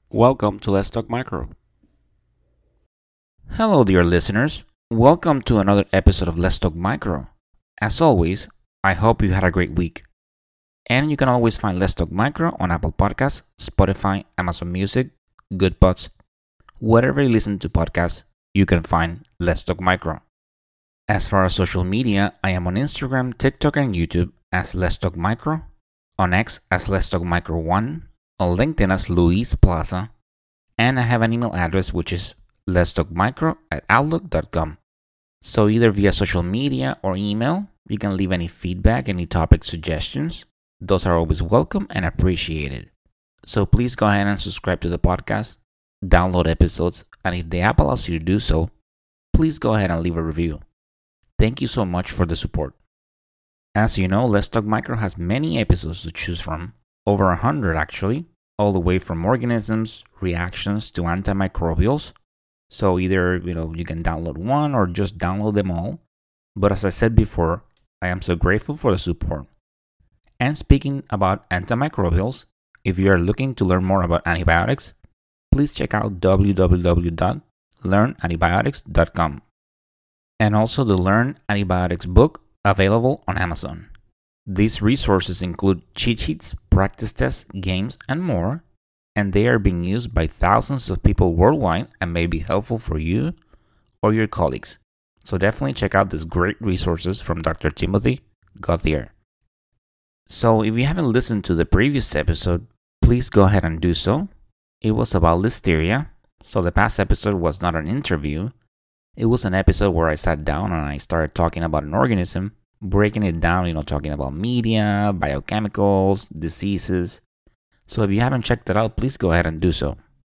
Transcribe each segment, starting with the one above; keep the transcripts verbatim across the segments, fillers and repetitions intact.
Welcome to Let's Talk Micro. Hello, dear listeners. Welcome to another episode of Let's Talk Micro. As always, I hope you had a great week. And you can always find Let's Talk Micro on Apple Podcasts, Spotify, Amazon Music, Goodpods. Wherever you listen to podcasts, you can find Let's Talk Micro. As far as social media, I am on Instagram, TikTok, and YouTube as Let's Talk Micro, on X as Let's Talk Micro one, on LinkedIn as Luis Plaza, and I have an email address which is letstalkmicro at outlook dot com. So either via social media or email, you can leave any feedback, any topic suggestions. Those are always welcome and appreciated. So please go ahead and subscribe to the podcast, download episodes, and if the app allows you to do so, please go ahead and leave a review. Thank you so much for the support. As you know, Let's Talk Micro has many episodes to choose from, over a hundred actually, all the way from organisms, reactions to antimicrobials. So either, you know, you can download one or just download them all. But as I said before, I am so grateful for the support. And speaking about antimicrobials, if you are looking to learn more about antibiotics, please check out w w w dot learn antibiotics dot com. And also the Learn Antibiotics book available on Amazon. These resources include cheat sheets, practice tests, games, and more, and they are being used by thousands of people worldwide and may be helpful for you or your colleagues. So definitely check out these great resources from Doctor Timothy Gauthier. So if you haven't listened to the previous episode, please go ahead and do so. It was about Listeria, so the past episode was not an interview. It was an episode where I sat down and I started talking about an organism, breaking it down, you know, talking about media, biochemicals, diseases. So if you haven't checked it out, please go ahead and do so.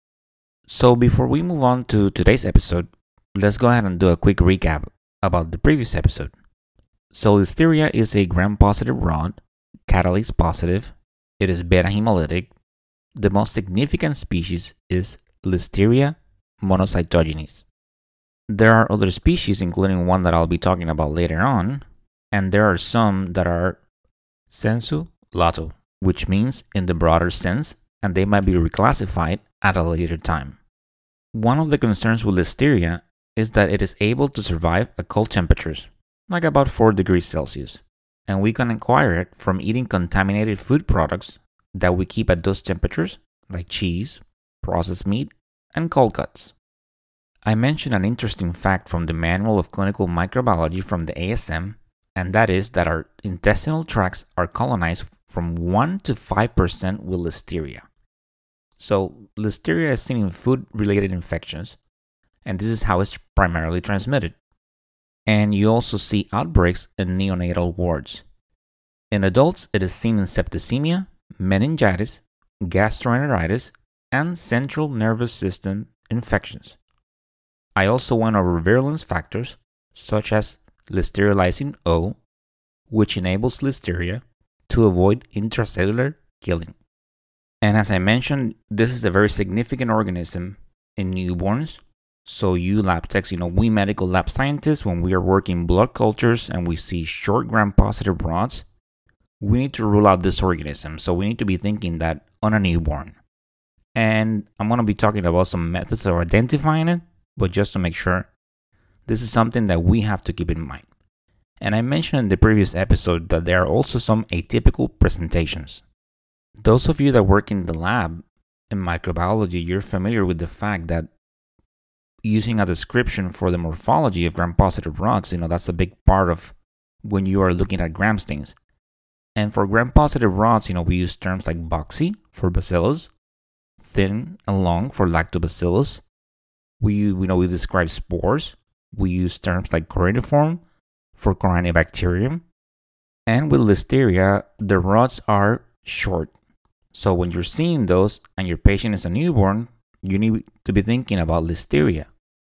So before we move on to today's episode, let's go ahead and do a quick recap about the previous episode. So Listeria is a gram-positive rod, catalase positive. It is beta-hemolytic. The most significant species is Listeria monocytogenes. There are other species, including one that I'll be talking about later on, and there are some that are sensu lato, which means in the broader sense, and they might be reclassified at a later time. One of the concerns with Listeria is that it is able to survive at cold temperatures, like about four degrees Celsius, and we can acquire it from eating contaminated food products that we keep at those temperatures, like cheese, processed meat, and cold cuts. I mentioned an interesting fact from the Manual of Clinical Microbiology from the A S M, and that is that our intestinal tracts are colonized from one to five percent with Listeria. So, Listeria is seen in food-related infections, and this is how it's primarily transmitted. And you also see outbreaks in neonatal wards. In adults, it is seen in septicemia, meningitis, gastroenteritis, and central nervous system infections. I also went over virulence factors, such as Listeria lysine O, which enables Listeria to avoid intracellular killing. And as I mentioned, this is a very significant organism in newborns. So you lab techs, you know, we medical lab scientists, when we are working blood cultures and we see short gram-positive rods, we need to rule out this organism. So we need to be thinking that on a newborn. And I'm going to be talking about some methods of identifying it, but just to make sure, this is something that we have to keep in mind. And I mentioned in the previous episode that there are also some atypical presentations. Those of you that work in the lab in microbiology, you're familiar with the fact that using a description for the morphology of gram-positive rods, you know, that's a big part of when you are looking at gram stains. And for gram-positive rods, you know, we use terms like boxy for bacillus, thin and long for lactobacillus. We, you know, we describe spores. We use terms like coryneiform for Corynebacterium. And with Listeria, the rods are short. So when you're seeing those and your patient is a newborn, you need to be thinking about Listeria.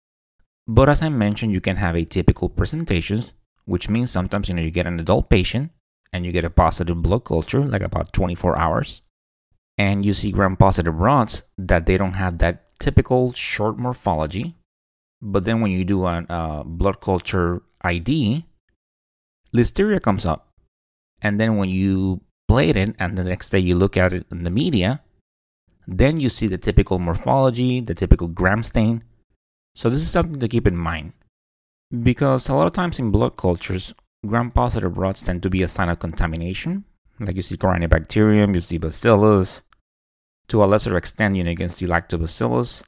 But as I mentioned, you can have atypical presentations, which means sometimes, you know, you get an adult patient and you get a positive blood culture, like about twenty-four hours, and you see gram-positive rods that they don't have that typical short morphology. But then when you do a uh, blood culture I D, Listeria comes up. And then when you plate it and the next day you look at it in the media, Then you see the typical morphology, the typical gram stain. So this is something to keep in mind, because a lot of times in blood cultures, gram-positive rods tend to be a sign of contamination. Like you see Corynebacterium, you see Bacillus. To a lesser extent, you know, you can see Lactobacillus.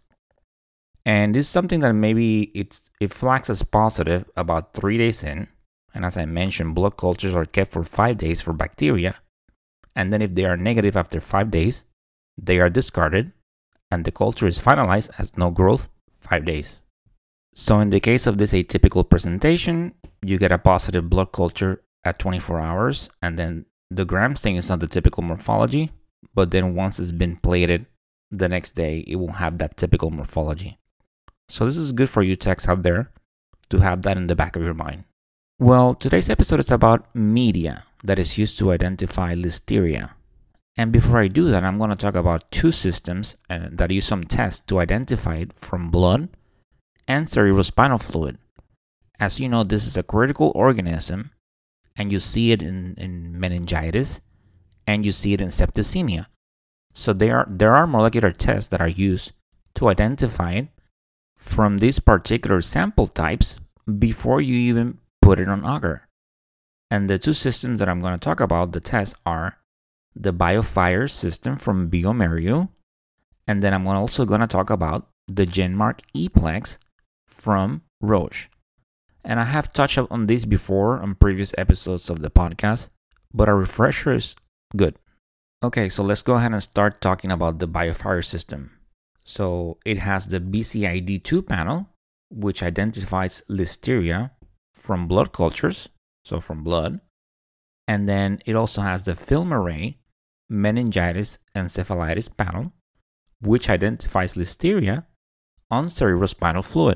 And this is something that maybe it's, it flags as positive about three days in. And as I mentioned, blood cultures are kept for five days for bacteria. And then if they are negative after five days, they are discarded, and the culture is finalized as no growth, five days. So in the case of this atypical presentation, you get a positive blood culture at twenty-four hours, and then the gram stain is not the typical morphology, but then once it's been plated, the next day it will have that typical morphology. So this is good for you techs out there to have that in the back of your mind. Well, today's episode is about media that is used to identify listeria. And before I do that, I'm going to talk about two systems that use some tests to identify it from blood and cerebrospinal fluid. As you know, this is a critical organism, and you see it in, in meningitis, and you see it in septicemia. So there are, there are molecular tests that are used to identify it from these particular sample types before you even put it on agar. And the two systems that I'm going to talk about, the tests, are the BioFire system from bioMérieux, and then I'm also going to talk about the GenMark ePlex from Roche. And I have touched on this before on previous episodes of the podcast, but a refresher is good. Okay, so let's go ahead and start talking about the BioFire system. So it has the B C I D two panel, which identifies listeria from blood cultures, so from blood. And then it also has the FilmArray meningitis encephalitis panel, which identifies listeria on cerebrospinal fluid.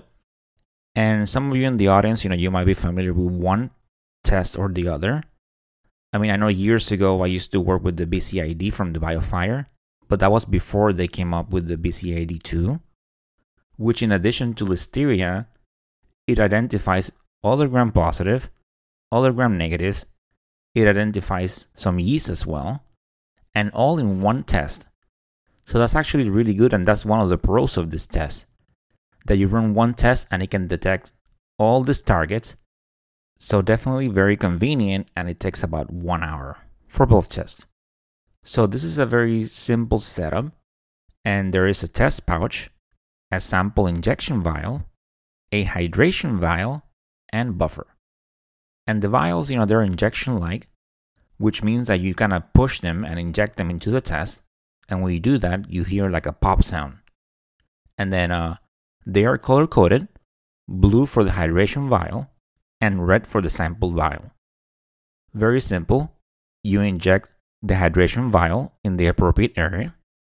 And some of you in the audience, you know, you might be familiar with one test or the other. I mean, I know years ago I used to work with the B C I D from the BioFire, but that was before they came up with the B C I D two, which in addition to listeria, it identifies other gram-positive, other gram-negatives, it identifies some yeast as well, and all in one test. So that's actually really good, and that's one of the pros of this test, that you run one test and it can detect all these targets. So definitely very convenient, and it takes about one hour for both tests. So this is a very simple setup, and there is a test pouch, a sample injection vial, a hydration vial, and buffer. And the vials, you know, they're injection-like, which means that you kind of push them and inject them into the test. And when you do that, you hear like a pop sound. And then uh, they are color-coded, blue for the hydration vial and red for the sample vial. Very simple. You inject the hydration vial in the appropriate area.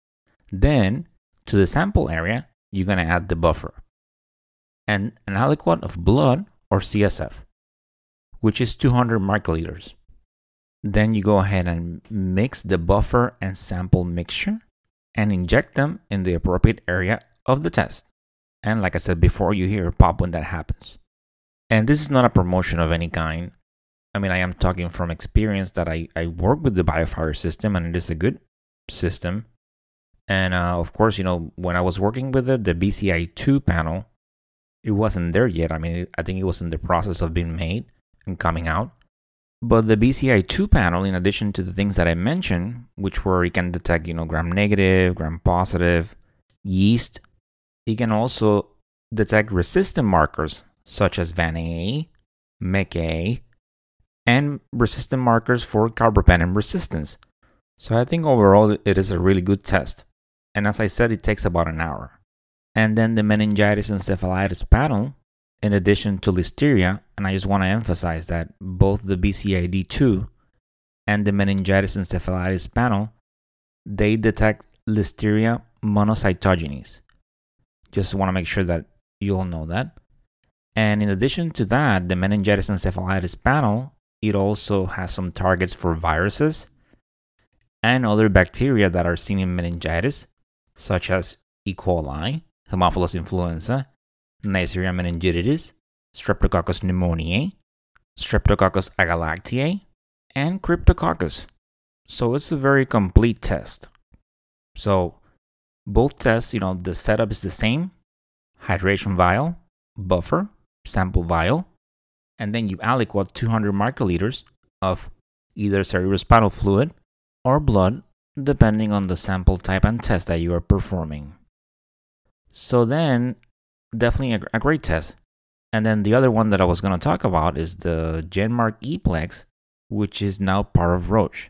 Then, to the sample area, you're going to add the buffer and an aliquot of blood or C S F, which is two hundred microliters. Then you go ahead and mix the buffer and sample mixture and inject them in the appropriate area of the test. And like I said before, you hear a pop when that happens. And this is not a promotion of any kind. I mean, I am talking from experience that I, I work with the BioFire system, and it is a good system. And uh, of course, you know, when I was working with it, the B C I two panel, it wasn't there yet. I mean, I think it was in the process of being made and coming out. But the B C I two panel, in addition to the things that I mentioned, which were it can detect, you know, gram-negative, gram-positive, yeast, it can also detect resistant markers such as Van A, M E C A, and resistant markers for carbapenem resistance. So I think overall it is a really good test. And as I said, it takes about an hour. And then the meningitis encephalitis panel, in addition to listeria, and I just want to emphasize that both the B C I D two and the meningitis encephalitis panel, they detect Listeria monocytogenes. Just want to make sure that you all know that. And in addition to that, the meningitis encephalitis panel, it also has some targets for viruses and other bacteria that are seen in meningitis, such as E. coli, Haemophilus influenza, Neisseria meningitidis, Streptococcus pneumoniae, Streptococcus agalactiae, and Cryptococcus. So it's a very complete test. So Both tests, you know, the setup is the same: hydration vial, buffer, sample vial, and then you aliquot two hundred microliters of either cerebrospinal fluid or blood, depending on the sample type and test that you are performing. So then, definitely a, a great test. And then the other one that I was going to talk about is the GenMark ePlex, which is now part of Roche.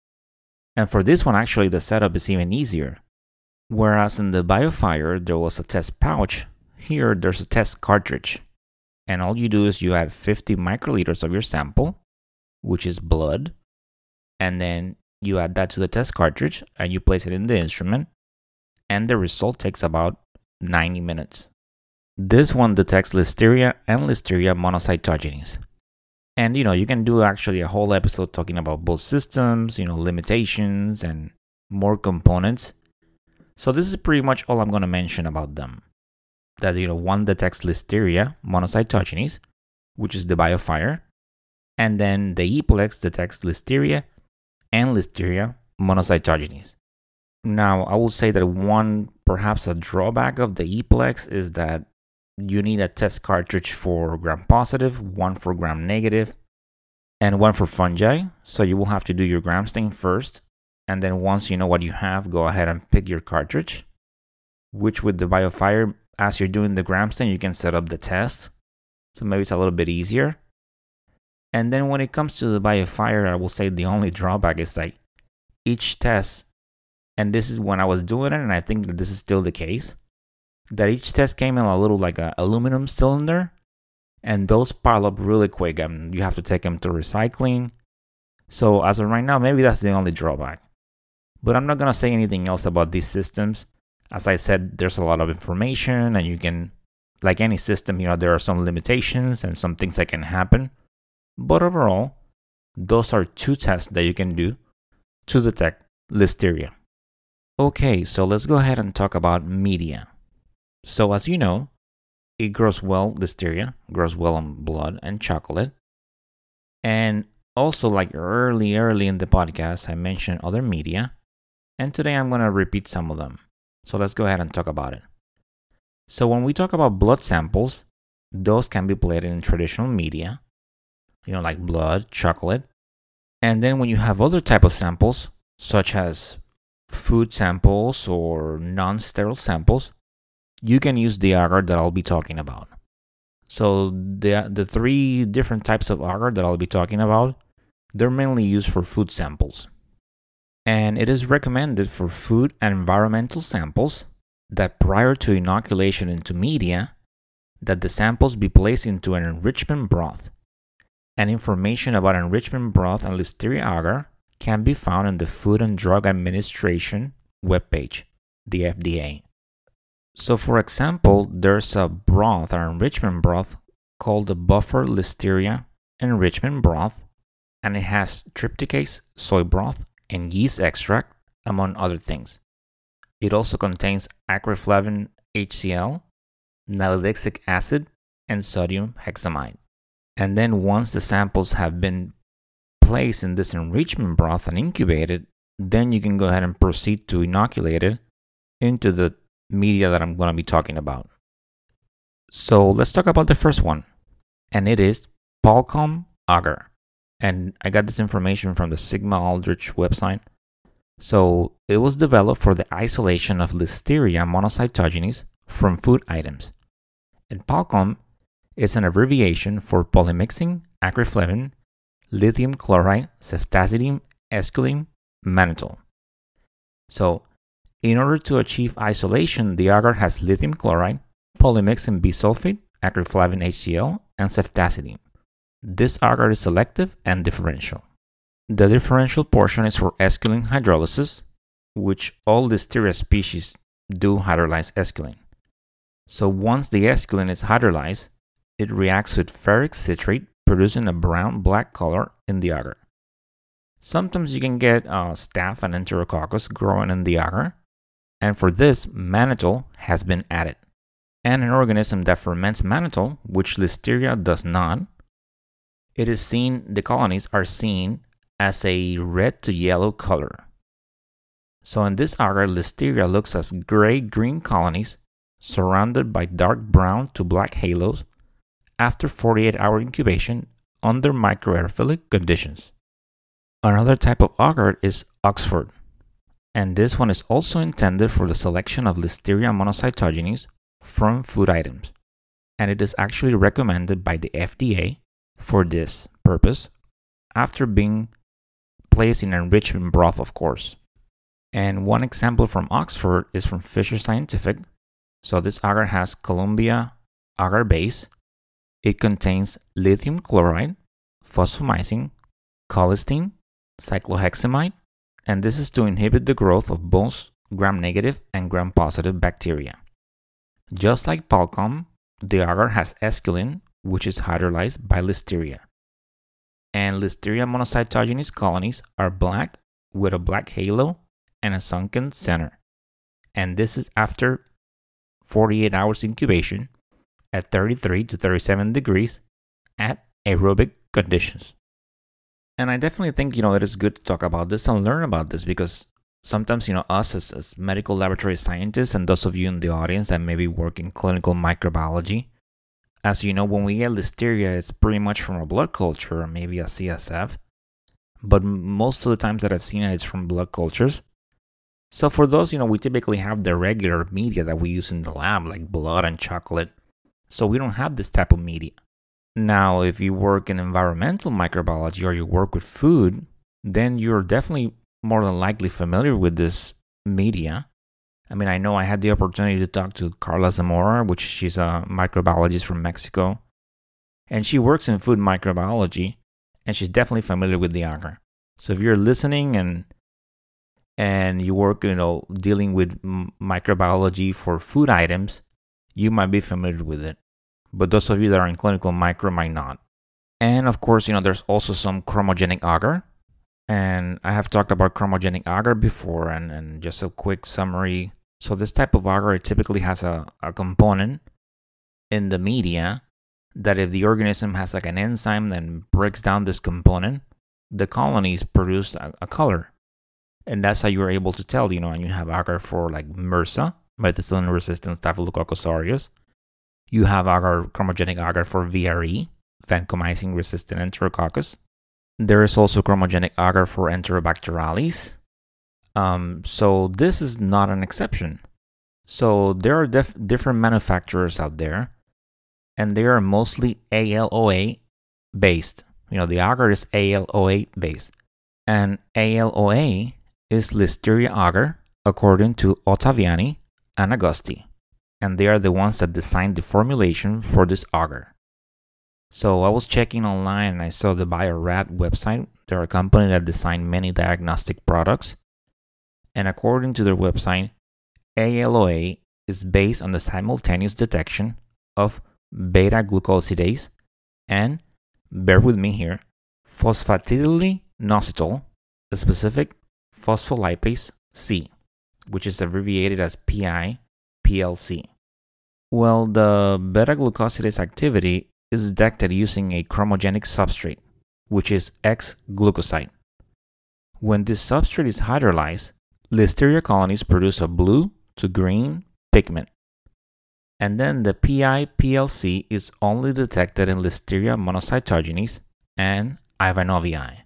And for this one, actually, the setup is even easier. Whereas in the BioFire, there was a test pouch, here there's a test cartridge. And all you do is you add fifty microliters of your sample, which is blood, and then you add that to the test cartridge and you place it in the instrument, and the result takes about ninety minutes. This one detects Listeria and Listeria monocytogenes. And you know, you can do actually a whole episode talking about both systems, you know, limitations and more components. So this is pretty much all I'm going to mention about them. That, you know, one detects Listeria monocytogenes, which is the BioFire, and then the ePlex detects Listeria and Listeria monocytogenes. Now, I will say that one, perhaps a drawback of the ePlex is that you need a test cartridge for gram-positive, one for gram-negative, and one for fungi. So you will have to do your gram stain first, and then once you know what you have, go ahead and pick your cartridge, which with the BioFire, as you're doing the gram stain, you can set up the test. So maybe it's a little bit easier. And then when it comes to the BioFire, I will say the only drawback is like each test, and this is when I was doing it, and I think that this is still the case, that each test came in a little like a aluminum cylinder, and those pile up really quick, and you have to take them to recycling. So as of right now, maybe that's the only drawback. But I'm not going to say anything else about these systems. As I said, there's a lot of information, and you can, like any system, you know, there are some limitations and some things that can happen. But overall, those are two tests that you can do to detect Listeria. Okay, so let's go ahead and talk about media. So as you know, it grows well, Listeria grows well on blood and chocolate. And also, like early, early in the podcast, I mentioned other media. And today I'm going to repeat some of them. So let's go ahead and talk about it. So when we talk about blood samples, those can be plated in traditional media, you know, like blood, chocolate. And then when you have other type of samples, such as food samples or non-sterile samples, you can use the agar that I'll be talking about. So the the three different types of agar that I'll be talking about, they're mainly used for food samples. And it is recommended for food and environmental samples that prior to inoculation into media, that the samples be placed into an enrichment broth. And information about enrichment broth and Listeria agar can be found in the Food and Drug Administration webpage, the F D A. So for example, there's a broth, or enrichment broth, called the Buffer Listeria Enrichment Broth, and it has trypticase, soy broth, and yeast extract, among other things. It also contains acrylflavin H C l, nalidixic acid, and sodium hexamide. And then once the samples have been placed in this enrichment broth and incubated, then you can go ahead and proceed to inoculate it into the media that I'm going to be talking about. So let's talk about the first one, and it is Pulcom agar. And I got this information from the Sigma Aldrich website. So it was developed for the isolation of Listeria monocytogenes from food items. And Pulcom is an abbreviation for polymyxin, acrylflavin, lithium chloride, ceftazidime, esculin, mannitol. So in order to achieve isolation, the agar has lithium chloride, polymyxin bisulfite, acrylflavin H C l, and ceftazidime. This agar is selective and differential. The differential portion is for esculin hydrolysis, which all Listeria species do hydrolyze esculin. So once the esculin is hydrolyzed, it reacts with ferric citrate, producing a brown-black color in the agar. Sometimes you can get uh, staph and enterococcus growing in the agar, and for this, mannitol has been added. And an organism that ferments mannitol, which Listeria does not, it is seen, the colonies are seen as a red to yellow color. So in this agar, Listeria looks as gray-green colonies surrounded by dark brown to black halos after forty-eight hour incubation under microaerophilic conditions. Another type of agar is Oxford, and this one is also intended for the selection of Listeria monocytogenes from food items, and it is actually recommended by the F D A for this purpose after being placed in enrichment broth, of course. And one example from Oxford is from Fisher Scientific. So this agar has Columbia agar base. It contains lithium chloride, fosfomycin, colistin, cyclohexamide, and this is to inhibit the growth of both gram-negative and gram-positive bacteria. Just like Palcom, the agar has esculin, which is hydrolyzed by Listeria. And Listeria monocytogenes colonies are black with a black halo and a sunken center. And this is after forty-eight hours incubation at thirty-three to thirty-seven degrees at aerobic conditions. And I definitely think, you know, it is good to talk about this and learn about this because sometimes, you know, us as, as medical laboratory scientists and those of you in the audience that maybe work in clinical microbiology, as you know, when we get Listeria, it's pretty much from a blood culture or maybe a C S F. But most of the times that I've seen it, it's from blood cultures. So for those, you know, we typically have the regular media that we use in the lab, like blood and chocolate. So we don't have this type of media. Now, if you work in environmental microbiology or you work with food, then you're definitely more than likely familiar with this media. I mean, I know I had the opportunity to talk to Carla Zamora, which she's a microbiologist from Mexico. And she works in food microbiology, and she's definitely familiar with the agar. So if you're listening and and you work, you know, dealing with m- microbiology for food items, you might be familiar with it. But those of you that are in clinical micro might not. And of course, you know, there's also some chromogenic agar. And I have talked about chromogenic agar before, and, and just a quick summary. So this type of agar, it typically has a, a component in the media that if the organism has like an enzyme that breaks down this component, the colonies produce a, a color. And that's how you're able to tell, you know, and you have agar for like MRSA, methicillin-resistant Staphylococcus aureus. You have agar, chromogenic agar for V R E, vancomycin-resistant Enterococcus. There is also chromogenic agar for Enterobacterales. Um, so this is not an exception. So there are def- different manufacturers out there, and they are mostly A L O A based. You know, the agar is A L O A based. And A L O A is Listeria agar, according to Ottaviani and Agosti. And they are the ones that designed the formulation for this agar. So I was checking online and I saw the Bio-Rad website. They're a company that designed many diagnostic products. And according to their website, A L O A is based on the simultaneous detection of beta-glucosidase and, bear with me here, phosphatidylinosytol, a specific phospholipase C, which is abbreviated as P I P L C. Well, the beta-glucosidase activity is detected using a chromogenic substrate, which is X-glucoside. When this substrate is hydrolyzed, Listeria colonies produce a blue to green pigment. And then the P I P L C is only detected in Listeria monocytogenes and Ivanovii.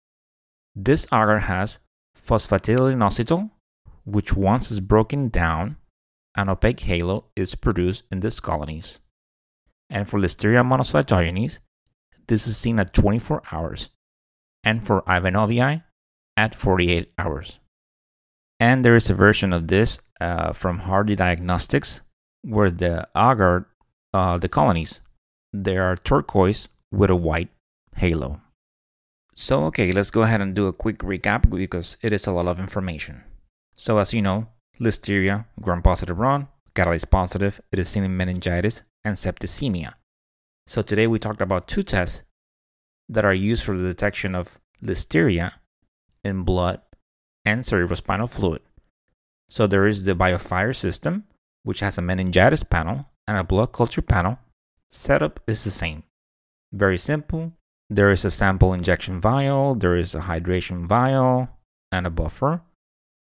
This agar has phosphatidylinosytol, which once is broken down, an opaque halo is produced in these colonies. And for Listeria monocytogenes, this is seen at twenty-four hours, and for Ivanovii at forty-eight hours. And there is a version of this uh, from Hardy Diagnostics, where the agar, uh, the colonies, they are turquoise with a white halo. So, okay, let's go ahead and do a quick recap because it is a lot of information. So, as you know, Listeria, gram-positive rod, catalase positive, it is seen in meningitis and septicemia. So today we talked about two tests that are used for the detection of Listeria in blood and cerebrospinal fluid. So there is the BioFire system, which has a meningitis panel and a blood culture panel. Setup is the same. Very simple. There is a sample injection vial, there is a hydration vial, and a buffer.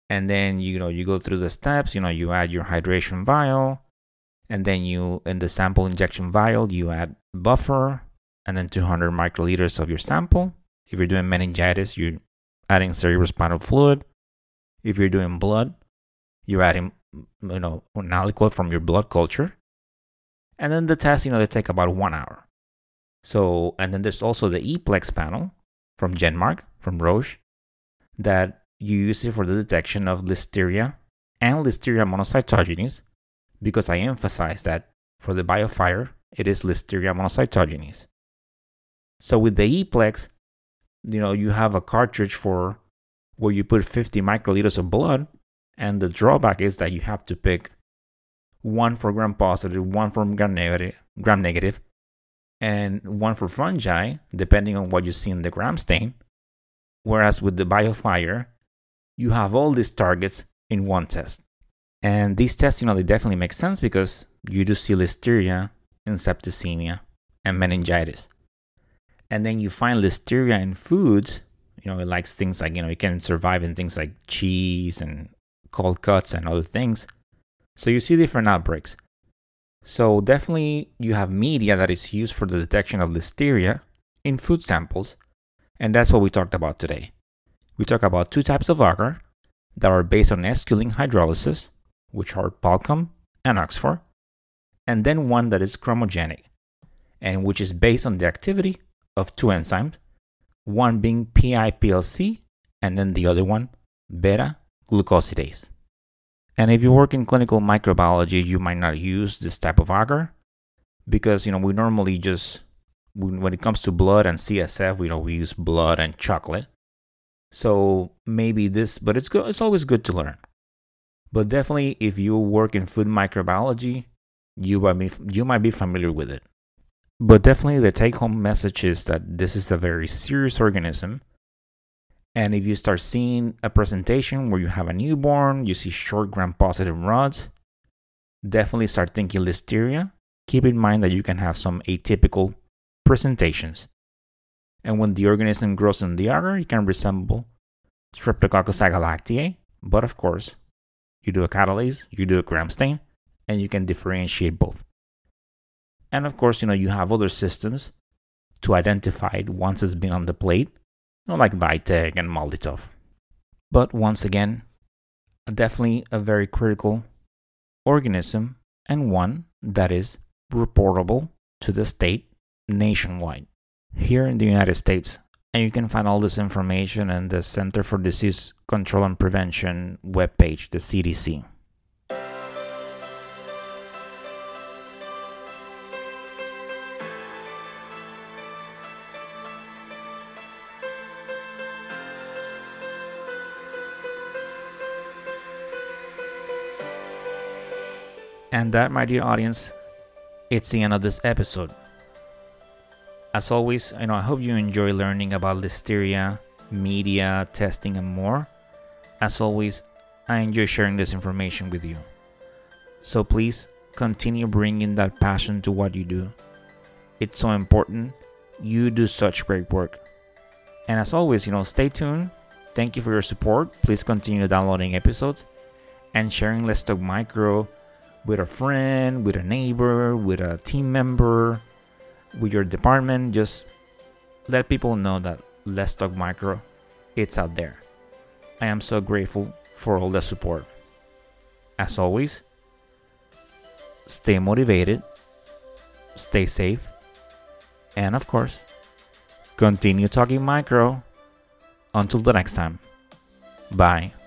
And then, you know, you go through the steps, you know, you add your hydration vial, and then you, in the sample injection vial, you add buffer, and then two hundred microliters of your sample. If you're doing meningitis, you're adding cerebrospinal fluid. If you're doing blood, you're adding, you know, an aliquot from your blood culture. And then the test, you know, they take about one hour. So, and then there's also the ePlex panel from Genmark, from Roche, that you use it for the detection of Listeria and Listeria monocytogenes, because I emphasize that for the BioFire, it is Listeria monocytogenes. So with the ePlex, you know, you have a cartridge for where you put fifty microliters of blood, and the drawback is that you have to pick one for gram positive, one for gram negative, gram negative, and one for fungi, depending on what you see in the gram stain. Whereas with the BioFire, you have all these targets in one test. And these tests, you know, they definitely make sense because you do see Listeria in septicemia and meningitis. And then you find Listeria in foods, you know, it likes things like, you know, it can survive in things like cheese and cold cuts and other things. So you see different outbreaks. So definitely you have media that is used for the detection of Listeria in food samples. And that's what we talked about today. We talk about two types of agar that are based on esculin hydrolysis, which are Pulcom and Oxford, and then one that is chromogenic, and which is based on the activity of two enzymes, one being P I P L C, and then the other one, beta-glucosidase. And if you work in clinical microbiology, you might not use this type of agar because, you know, we normally just, when it comes to blood and C S F, you know, we use blood and chocolate. So maybe this, but it's good. It's always good to learn. But definitely, if you work in food microbiology, you might be, you might be familiar with it. But definitely, the take-home message is that this is a very serious organism. And if you start seeing a presentation where you have a newborn, you see short gram-positive rods, definitely start thinking Listeria. Keep in mind that you can have some atypical presentations. And when the organism grows in the agar, it can resemble Streptococcus agalactiae. But of course, you do a catalase, you do a gram stain, and you can differentiate both. And of course, you know, you have other systems to identify it once it's been on the plate, you know, like Vitek and Malditov. But once again, definitely a very critical organism and one that is reportable to the state nationwide here in the United States. And you can find all this information in the Center for Disease Control and Prevention webpage, the C D C. And that, my dear audience, it's the end of this episode. As always, you know, I hope you enjoy learning about Listeria, media, testing, and more. As always, I enjoy sharing this information with you. So please continue bringing that passion to what you do. It's so important. You do such great work. And as always, you know, stay tuned. Thank you for your support. Please continue downloading episodes and sharing Let's Talk Micro with a friend, with a neighbor, with a team member, with your department. Just let people know that Let's Talk Micro, it's out there. I am so grateful for all the support. As always, stay motivated, stay safe, and of course, continue talking micro. Until the next time, bye.